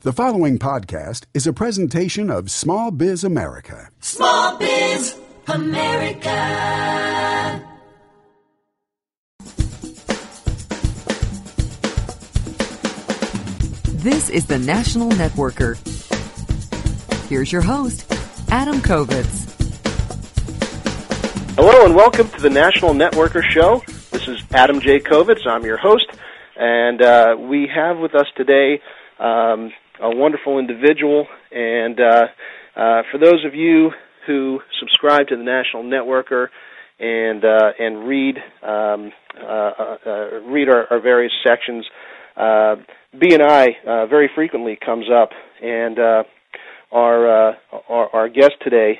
The following podcast is a presentation of Small Biz America. Small Biz America. This is the National Networker. Here's your host, Adam Kovitz. Hello and welcome to the National Networker Show. This is Adam J. Kovitz. I'm your host, and we have with us today a wonderful individual. And for those of you who subscribe to the National Networker and read our various sections, B&I very frequently comes up, and our guest today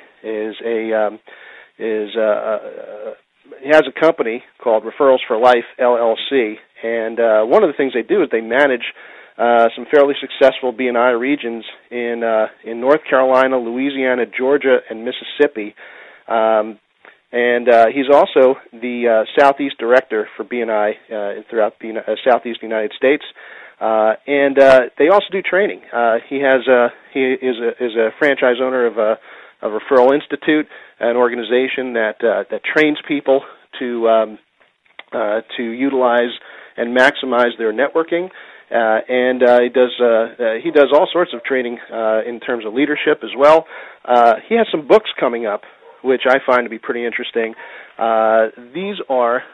has a company called Referrals for Life LLC, and one of the things they do is they manage some fairly successful B&I regions in North Carolina, Louisiana, Georgia, and Mississippi. And he's also the Southeast Director for B&I throughout the Southeast United States. And they also do training. He is a franchise owner of Referral Institute, an organization that trains people to utilize and maximize their networking. And he does all sorts of training in terms of leadership as well. He has some books coming up, which I find to be pretty interesting. These are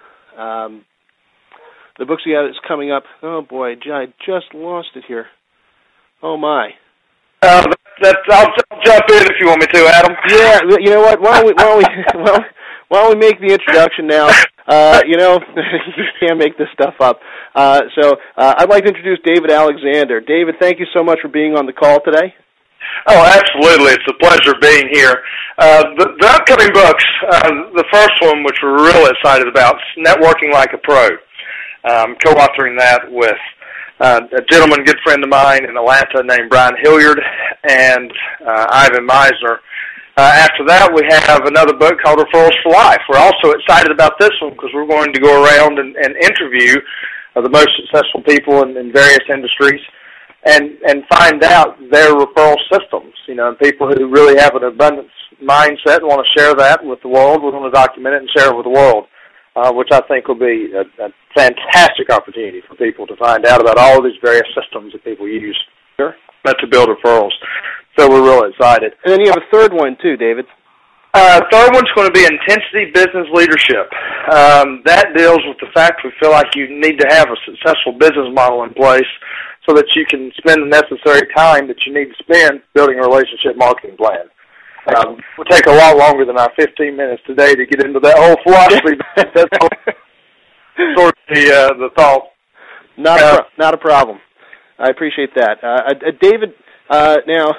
the books he has coming up. Oh boy, I just lost it here. Oh my! I'll jump in if you want me to, Adam. Yeah, you know what? Why don't we make the introduction now? You can't make this stuff up. So I'd like to introduce David Alexander. David, thank you so much for being on the call today. Oh, absolutely. It's a pleasure being here. The upcoming books, the first one, which we're really excited about, is Networking Like a Pro. I'm co-authoring that with a gentleman, good friend of mine in Atlanta named Brian Hilliard and Ivan Meisner. After that, we have another book called Referrals for Life. We're also excited about this one because we're going to go around and interview the most successful people in various industries and find out their referral systems. People who really have an abundance mindset and want to share that with the world. We're going to document it and share it with the world, which I think will be a fantastic opportunity for people to find out about all of these various systems that people use to build referrals. So we're really excited. And then you have a third one too, David. Third one's going to be Intensity Business Leadership. That deals with the fact we feel like you need to have a successful business model in place so that you can spend the necessary time that you need to spend building a relationship marketing plan. Will take a lot longer than our 15 minutes today to get into that whole philosophy. That's sort of the thought. Not a problem. I appreciate that. David, now,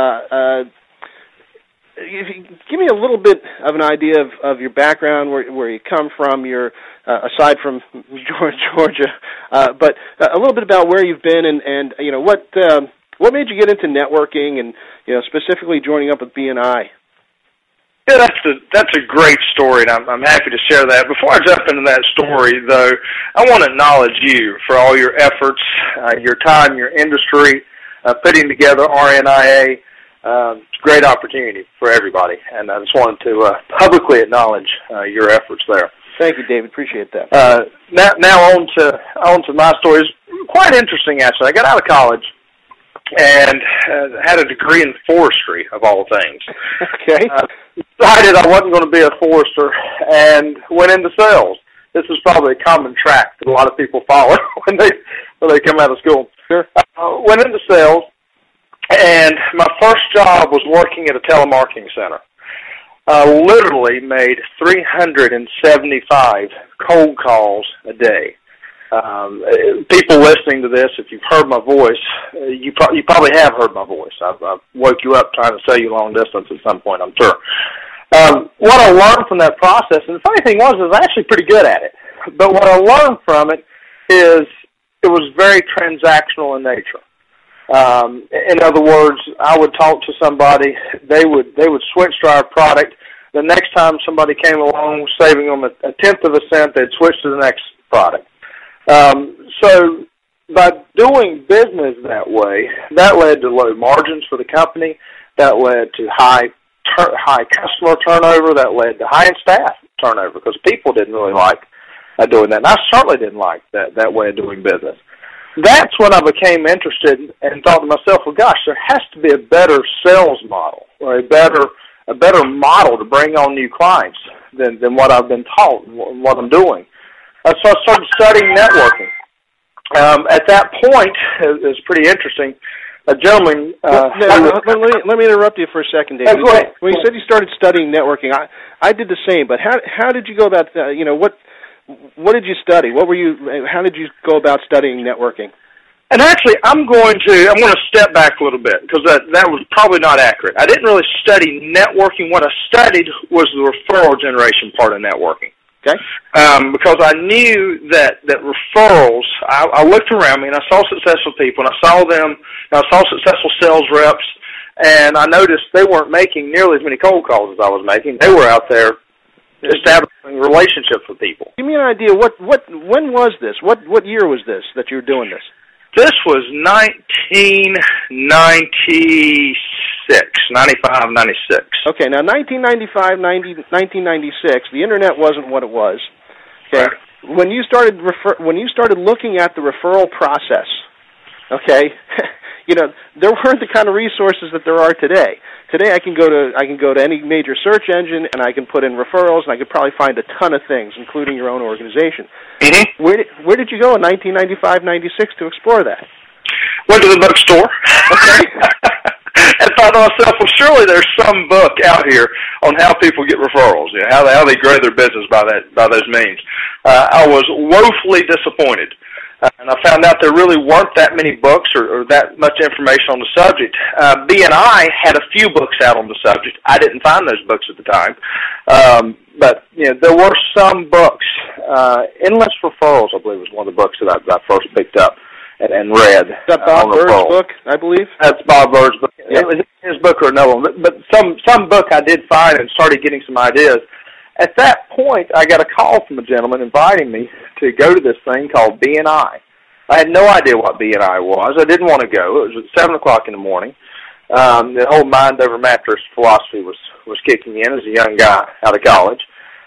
if you give me a little bit of an idea of your background, where you come from, aside from Georgia, but a little bit about where you've been and what made you get into networking and specifically joining up with B&I. Yeah, that's a great story, and I'm happy to share that. Before I jump into that story, though, I want to acknowledge you for all your efforts, your time, your industry, putting together RNIA. It's a great opportunity for everybody, and I just wanted to publicly acknowledge your efforts there. Thank you, David. Appreciate that. Now on to my story. It's quite interesting, actually. I got out of college and had a degree in forestry, of all things. Okay. Decided I wasn't going to be a forester and went into sales. This is probably a common track that a lot of people follow when they come out of school. Sure. Went into sales, and my first job was working at a telemarketing center. Literally made 375 cold calls a day. People listening to this, if you've heard my voice, you probably have heard my voice. I've woke you up trying to sell you long distance at some point, I'm sure. What I learned from that process, and the funny thing was, I was actually pretty good at it. But what I learned from it is it was very transactional in nature. In other words, I would talk to somebody, they would switch to our product. The next time somebody came along, saving them a tenth of a cent, they'd switch to the next product. So by doing business that way, that led to low margins for the company. That led to high customer turnover. That led to high staff turnover because people didn't really like doing that. And I certainly didn't like that way of doing business. That's when I became interested and thought to myself, well, gosh, there has to be a better sales model or a better model to bring on new clients than what I've been taught and what I'm doing. So I started studying networking. At that point, it was pretty interesting. A gentleman... let me interrupt you for a second, Dave. Go ahead. When you said you started studying networking, I did the same, but how did you go about, what did you study? How did you go about studying networking? And actually, I'm going to step back a little bit because that was probably not accurate. I didn't really study networking. What I studied was the referral generation part of networking. Okay. Because I knew that referrals, I looked around me and I saw successful people and I saw them, and I saw successful sales reps, and I noticed they weren't making nearly as many cold calls as I was making. They were out there establishing relationships with people. Give me an idea, when was this? What year was this that you were doing this? This was 1996, 95, 96. Okay, now 1995, 1996, the internet wasn't what it was. Okay, right. When you started looking at the referral process, okay, there weren't the kind of resources that there are today. Today, I can go to any major search engine and I can put in referrals, and I could probably find a ton of things, including your own organization. Mm-hmm. Where did you go in 1995, 96 to explore that? Went to the bookstore. Okay. And thought to myself, well, surely there's some book out here on how people get referrals, how they grow their business by those means. I was woefully disappointed. And I found out there really weren't that many books or that much information on the subject. BNI had a few books out on the subject. I didn't find those books at the time. But there were some books. Endless Referrals, I believe, was one of the books that I first picked up and read. Is that Bob Bird's book, I believe? That's Bob Bird's book. Yeah. It was his book or another one. But some book I did find and started getting some ideas. At that point, I got a call from a gentleman inviting me to go to this thing called BNI. I had no idea what BNI was. I didn't want to go. It was at 7 o'clock in the morning. The whole mind over mattress philosophy was kicking in as a young guy out of college.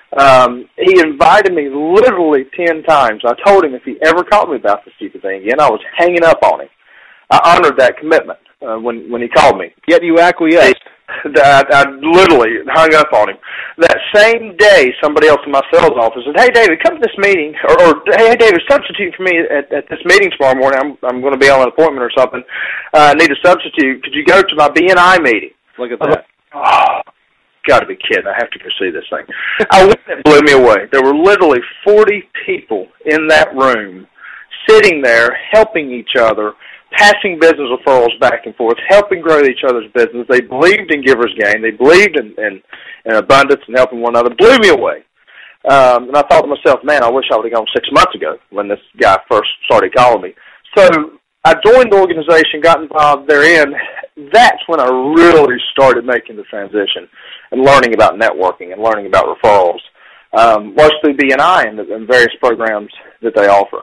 He invited me literally 10 times. I told him if he ever called me about this stupid thing again, I was hanging up on him. I honored that commitment when he called me. Yet you acquiesced. I literally hung up on him. That same day, somebody else in my sales office said, "Hey, David, come to this meeting," or "Hey, David, substitute for me at this meeting tomorrow morning. I'm going to be on an appointment or something. I need a substitute. Could you go to my BNI meeting?" Look at that. Oh, got to be kidding. I have to go see this thing. I went and it blew me away. There were literally 40 people in that room sitting there helping each other, passing business referrals back and forth, helping grow each other's business. They believed in giver's gain. They believed in abundance and helping one another. Blew me away. And I thought to myself, man, I wish I would have gone 6 months ago when this guy first started calling me. So I joined the organization, got involved therein. That's when I really started making the transition and learning about networking and learning about referrals, was through BNI and various programs that they offer.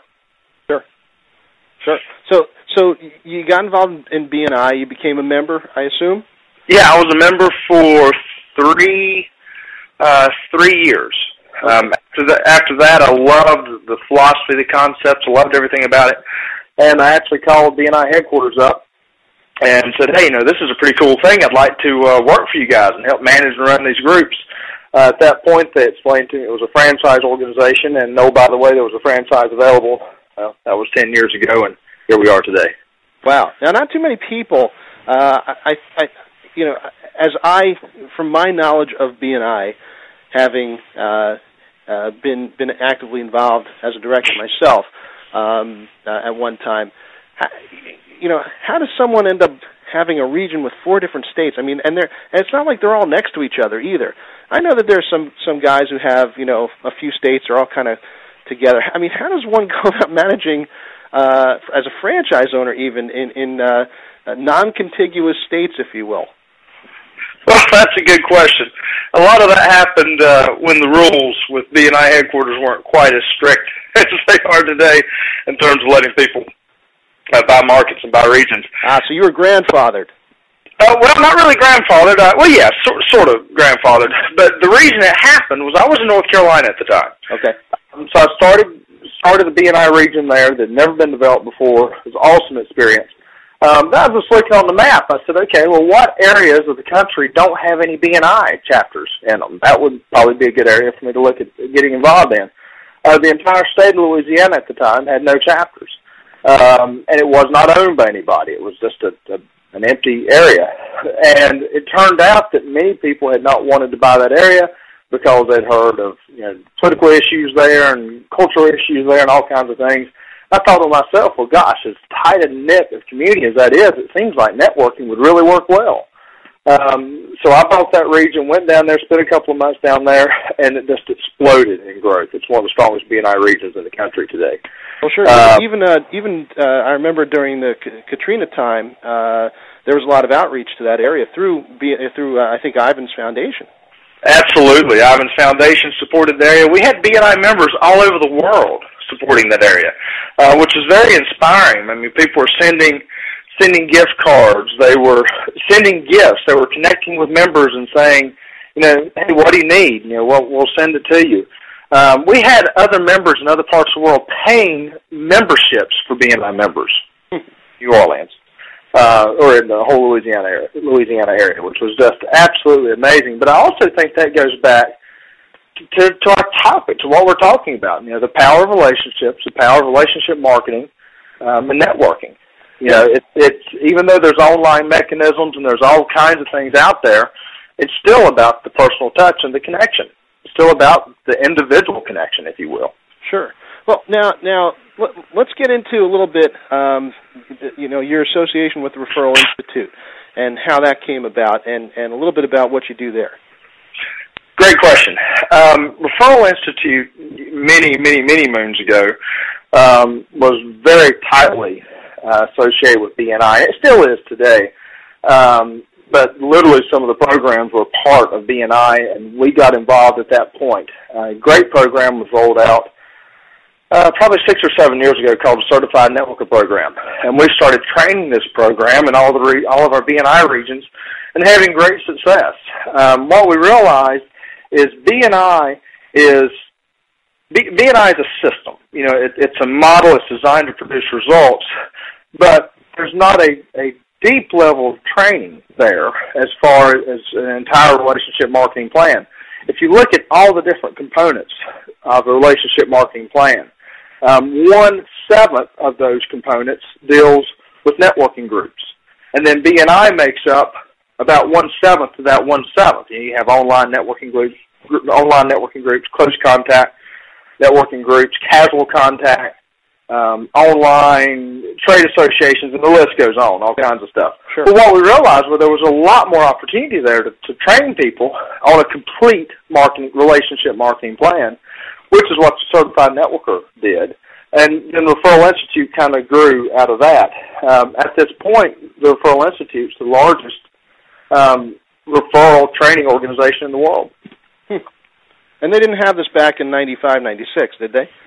Sure. So you got involved in BNI. You became a member, I assume? Yeah, I was a member for 3 years. After that, I loved the philosophy, the concepts. I loved everything about it. And I actually called BNI headquarters up and said, "Hey, this is a pretty cool thing. I'd like to work for you guys and help manage and run these groups." At that point, they explained to me it was a franchise organization, and by the way, there was a franchise available. Well, that was 10 years ago, and here we are today. Wow. Now, not too many people, from my knowledge of BNI, having been actively involved as a director myself at one time, how does someone end up having a region with 4 different states? I mean, and it's not like they're all next to each other either. I know that there's some guys who have, a few states are all kind of together. I mean, how does one go about managing as a franchise owner even in non-contiguous states, if you will? Well, that's a good question. A lot of that happened when the rules with BNI headquarters weren't quite as strict as they are today in terms of letting people by markets and by regions. So you were grandfathered. Well, not really grandfathered. Well, yeah, sort of grandfathered. But the reason it happened was I was in North Carolina at the time. Okay. So I started the B&I region there that had never been developed before. It was an awesome experience. I was just looking on the map. I said, okay, well, what areas of the country don't have any B&I chapters in them? That would probably be a good area for me to look at getting involved in. The entire state of Louisiana at the time had no chapters. And it was not owned by anybody. It was just an empty area. And it turned out that many people had not wanted to buy that area because they'd heard of political issues there and cultural issues there and all kinds of things. I thought to myself, well, gosh, as tight a knit of community as that is, it seems like networking would really work well. So I bought that region, went down there, spent a couple of months down there, and it just exploded in growth. It's one of the strongest B&I regions in the country today. Well, sure. Even I remember during the Katrina time, there was a lot of outreach to that area through I think Ivan's Foundation. Absolutely, Ivan's Foundation supported the area. We had B&I members all over the world supporting that area, which was very inspiring. I mean, people were sending gift cards. They were sending gifts. They were connecting with members and saying, hey, what do you need? We'll send it to you. We had other members in other parts of the world paying memberships for B&I members, New Orleans, or in the whole Louisiana area, which was just absolutely amazing. But I also think that goes back to our topic, to what we're talking about. The power of relationships, the power of relationship marketing, and networking. It's even though there's online mechanisms and there's all kinds of things out there, it's still about the personal touch and the connection. It's still about the individual connection, if you will. Sure. Well, now let's get into a little bit, your association with the Referral Institute and how that came about, and a little bit about what you do there. Great question. Referral Institute, many moons ago, was very tightly associated with B&I. It still is today. But literally some of the programs were part of B&I, and we got involved at that point. A great program was rolled out probably 6 or 7 years ago called the Certified Networker Program. And we started training this program in all of our B&I regions and having great success. What we realized is B&I is a system. It's a model. It's designed to produce results, but there's not a deep level of training there as far as an entire relationship marketing plan. If you look at all the different components of a relationship marketing plan, 1/7 of those components deals with networking groups, and then B&I makes up about 1/7 of that 1/7. You have online networking groups, close contact networking groups, casual contact, online trade associations, and the list goes on, all kinds of stuff. Sure. But what we realized was there was a lot more opportunity there to train people on a complete relationship marketing plan, which is what the Certified Networker did. And then the Referral Institute kind of grew out of that. At this point, the Referral Institute is the largest referral training organization in the world. And they didn't have this back in 95, 96, did they?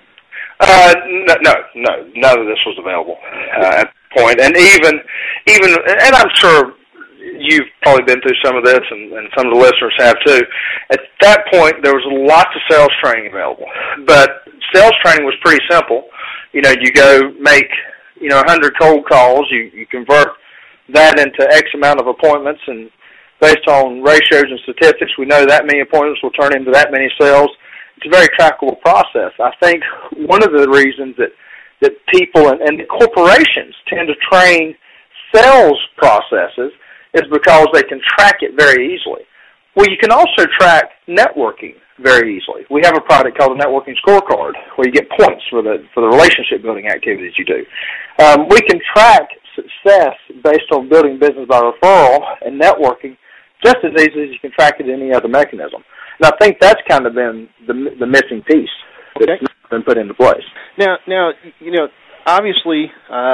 No, none of this was available at the point. And even, and I'm sure you've probably been through some of this, and some of the listeners have too. At that point, there was lots of sales training available, but sales training was pretty simple. You go make 100 cold calls. You convert that into X amount of appointments, and based on ratios and statistics, we know that many appointments will turn into that many sales. It's a very trackable process. I think one of the reasons that people and corporations tend to train sales processes is because they can track it very easily. Well, you can also track networking very easily. We have a product called a networking scorecard where you get points for the relationship building activities you do. We can track success based on building business by referral and networking just as easily as you can track it in any other mechanism. And I think that's kind of been the missing piece that's been put into place. Now, obviously,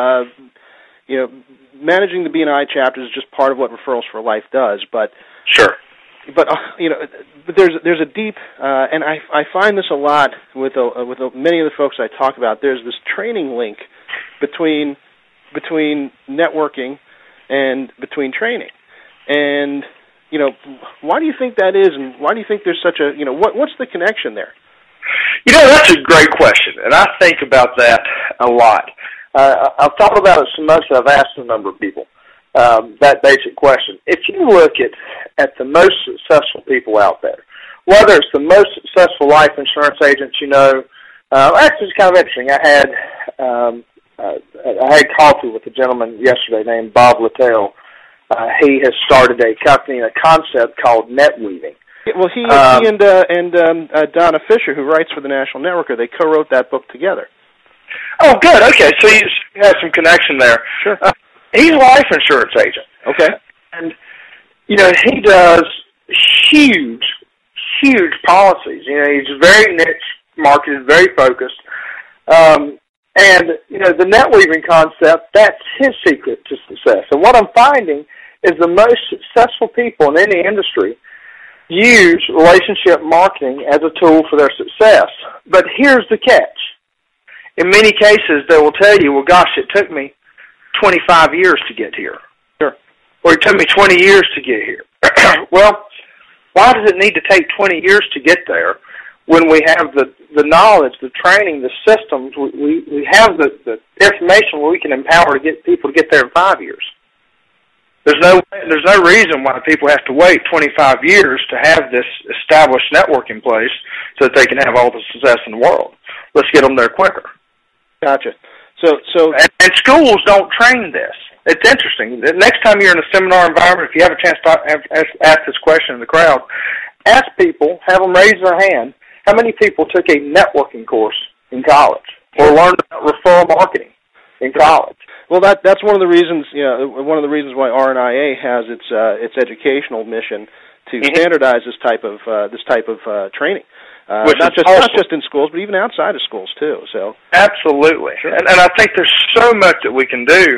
managing the B&I chapters is just part of what Referrals for Life does. But sure. But there's a deep, and I find this a lot with many of the folks I talk about. There's this training link between between networking and between training. And, why do you think that is, and why do you think there's such a, what's the connection there? That's a great question, and I think about that a lot. I've thought about it so much that I've asked a number of people that basic question. If you look at the most successful people out there, whether it's the most successful life insurance agents actually it's kind of interesting. I had coffee with a gentleman yesterday named Bob Littell. He has started a company and a concept called net weaving. Well, he and Donna Fisher, who writes for the National Networker, they co-wrote that book together. Oh, good. Okay, so you have some connection there. Sure. He's a life insurance agent. Okay. And, he does huge policies. He's very niche marketed, very focused. And, the net weaving concept, that's his secret to success. And what I'm finding is the most successful people in any industry use relationship marketing as a tool for their success. But here's the catch. In many cases, they will tell you, well, gosh, it took me 25 years to get here. Sure. Or it took me 20 years to get here. Well, why does it need to take 20 years to get there when we have the knowledge, the training, the systems, we have the information where we can empower to get people to get there in 5 years? There's no reason why people have to wait 25 years to have this established network in place so that they can have all the success in the world. Let's get them there quicker. Gotcha. So and schools don't train this. It's interesting. The next time you're in a seminar environment, if you have a chance to ask this question in the crowd, ask people, have them raise their hand, how many people took a networking course in college or learned about referral marketing in college? Well, that's one of the reasons. One of the reasons why RNIA has its educational mission to standardize this type of training. Not just in schools, but even outside of schools too. So absolutely, sure. and I think there's so much that we can do.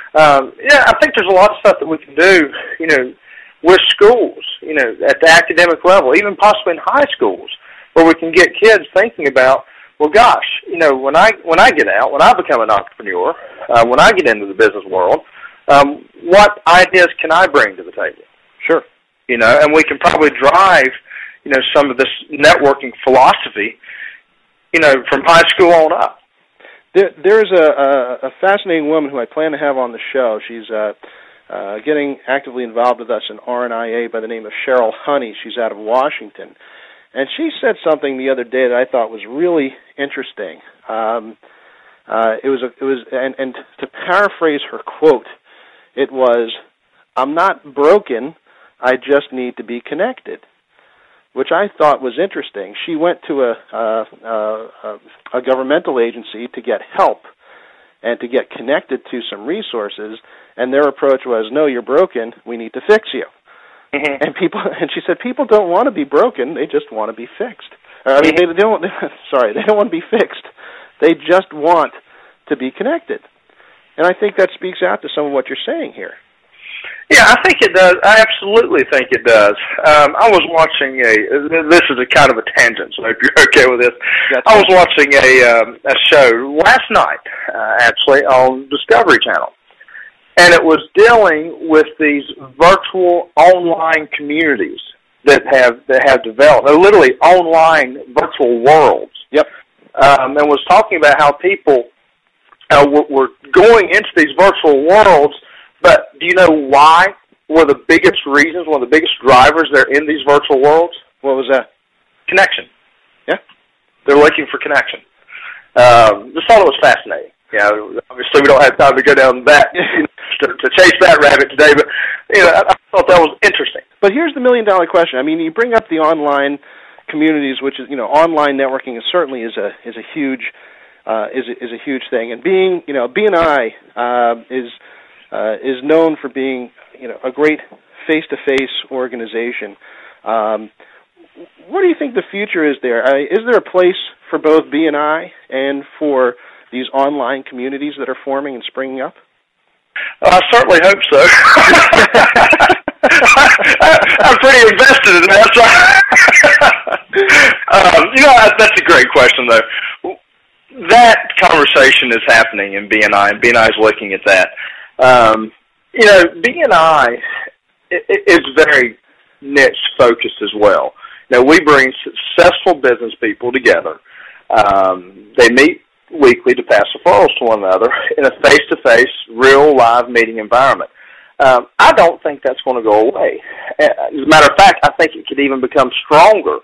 I think there's a lot of stuff that we can do. With schools, at the academic level, even possibly in high schools, where we can get kids thinking about, well, gosh, when I get out, when I become an entrepreneur, when I get into the business world, what ideas can I bring to the table? Sure. And we can probably drive, some of this networking philosophy, from high school on up. There's a fascinating woman who I plan to have on the show. She's getting actively involved with us in RNIA by the name of Cheryl Honey. She's out of Washington. And she said something the other day that I thought was really interesting. And to paraphrase her quote, it was, "I'm not broken, I just need to be connected," which I thought was interesting. She went to a governmental agency to get help and to get connected to some resources, and their approach was, "No, you're broken, we need to fix you." Mm-hmm. And she said, people don't want to be broken; they just want to be fixed. They don't want to be fixed. They just want to be connected. And I think that speaks out to some of what you're saying here. Yeah, I think it does. I absolutely think it does. I was watching this is a kind of a tangent, so if you're okay with this. I was watching a show last night, actually, on Discovery Channel. And it was dealing with these virtual online communities that have developed. They're literally online virtual worlds. Yep. And was talking about how people were going into these virtual worlds, but do you know why? One of the biggest reasons, one of the biggest drivers they're in these virtual worlds? What was that? Connection. Yeah. They're looking for connection. Just thought it was fascinating. Obviously we don't have time to go down that to chase that rabbit today, but I thought that was interesting. But here's the $1,000,000 question. I mean, you bring up the online communities, which is online networking is certainly is a huge thing, and being BNI is known for being a great face-to-face organization. What do you think the future is there? Is there a place for both BNI and for these online communities that are forming and springing up? I certainly hope so. I'm pretty invested in that. That's a great question, though. that conversation is happening in BNI, and BNI is looking at that. BNI is very niche focused as well. We bring successful business people together. They meet weekly to pass referrals to one another in a face-to-face, real live meeting environment. I don't think that's going to go away. As a matter of fact, I think it could even become stronger.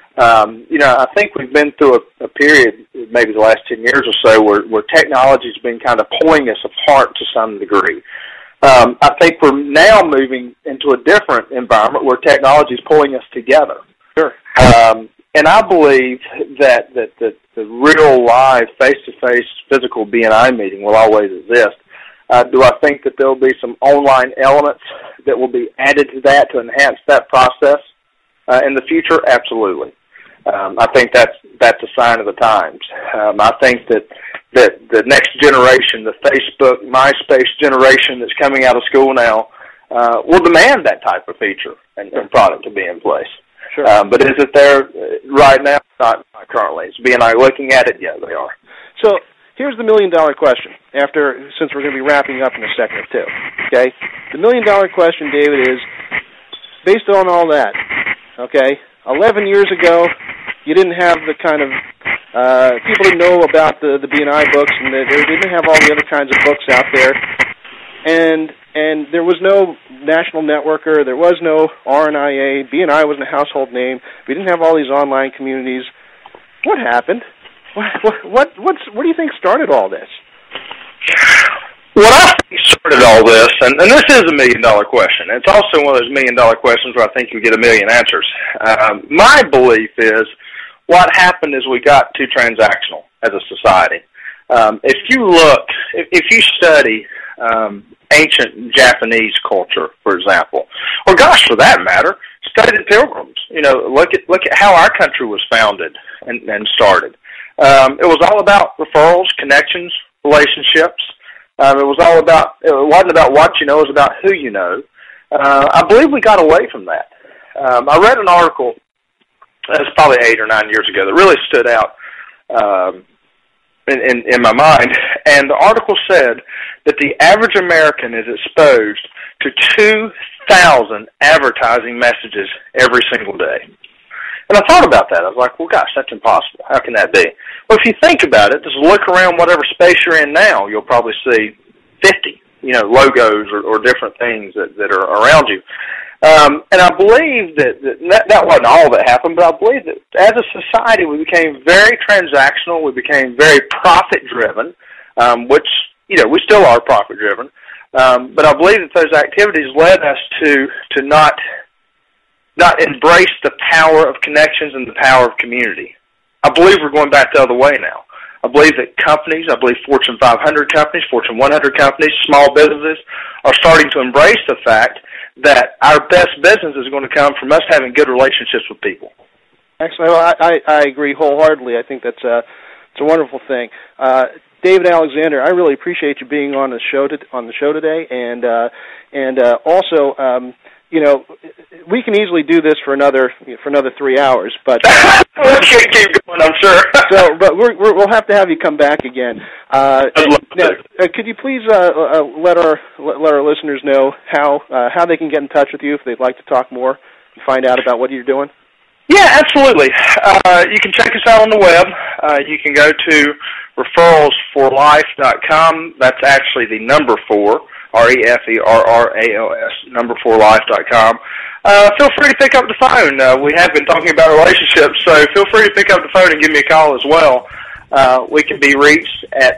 I think we've been through a period, maybe the last 10 years or so, where technology's been kind of pulling us apart to some degree. I think we're now moving into a different environment where technology's pulling us together. Sure. And I believe that the real live face-to-face physical BNI meeting will always exist. Do I think that there will be some online elements that will be added to that to enhance that process in the future? Absolutely. I think that's a sign of the times. I think that the next generation, the Facebook, MySpace generation that's coming out of school now, will demand that type of feature and product to be in place. Sure. But is it there right now? Not currently. Is BNI looking at it? Yeah, they are. So here's the million-dollar question, since we're going to be wrapping up in a second or two. Okay? The million-dollar question, David, is, based on all that, okay, 11 years ago, you didn't have the kind of, people didn't know about the BNI books, and they didn't have all the other kinds of books out there, and there was no national networker, there was no RNIA, BNI wasn't a household name, we didn't have all these online communities. What happened? What do you think started all this? What I think started all this, and this is a million-dollar question. It's also one of those million-dollar questions where I think you get a million answers. My belief is what happened is we got too transactional as a society. If you study ancient Japanese culture, for example, or gosh, for that matter, study the Pilgrims. Look at how our country was founded and started. It was all about referrals, connections, relationships. It wasn't about what you know, it was about who you know. I believe we got away from that. I read an article, it was probably 8 or 9 years ago, that really stood out in my mind. And the article said that the average American is exposed to 2,000 advertising messages every single day. And I thought about that. I was like, well, gosh, that's impossible. How can that be? Well, if you think about it, just look around whatever space you're in now, you'll probably see 50, logos or different things that are around you. And I believe that wasn't all that happened, but I believe that as a society we became very transactional, we became very profit-driven, which, we still are profit-driven. But I believe that those activities led us to not embrace the power of connections and the power of community. I believe we're going back the other way now. I believe that companies, Fortune 500 companies, Fortune 100 companies, small businesses are starting to embrace the fact that our best business is going to come from us having good relationships with people. Excellent. Well, I agree wholeheartedly. I think it's a wonderful thing. David Alexander, I really appreciate you being on the show today, and also. We can easily do this for another 3 hours, but we'll keep going, I'm sure. But we'll have to have you come back again. Could you please let our listeners know how they can get in touch with you if they'd like to talk more and find out about what you're doing? Yeah, absolutely. You can check us out on the web. You can go to referralsforlife.com. That's actually the number 4. REFERRALS, number4life.com. Feel free to pick up the phone. We have been talking about relationships, so feel free to pick up the phone and give me a call as well. We can be reached at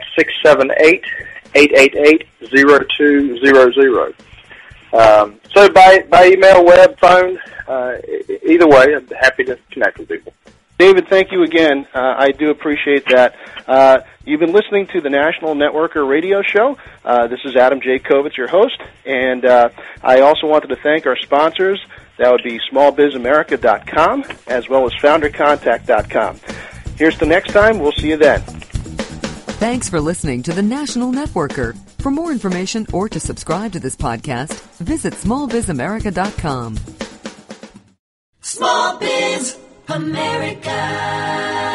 678-888-0200. So by email, web, phone, either way, I'm happy to connect with people. David, thank you again. I do appreciate that. You've been listening to the National Networker Radio Show. This is Adam J. Kovitz, your host, and I also wanted to thank our sponsors. That would be smallbizamerica.com as well as foundercontact.com. Here's to next time. We'll see you then. Thanks for listening to the National Networker. For more information or to subscribe to this podcast, visit smallbizamerica.com. Small Biz America.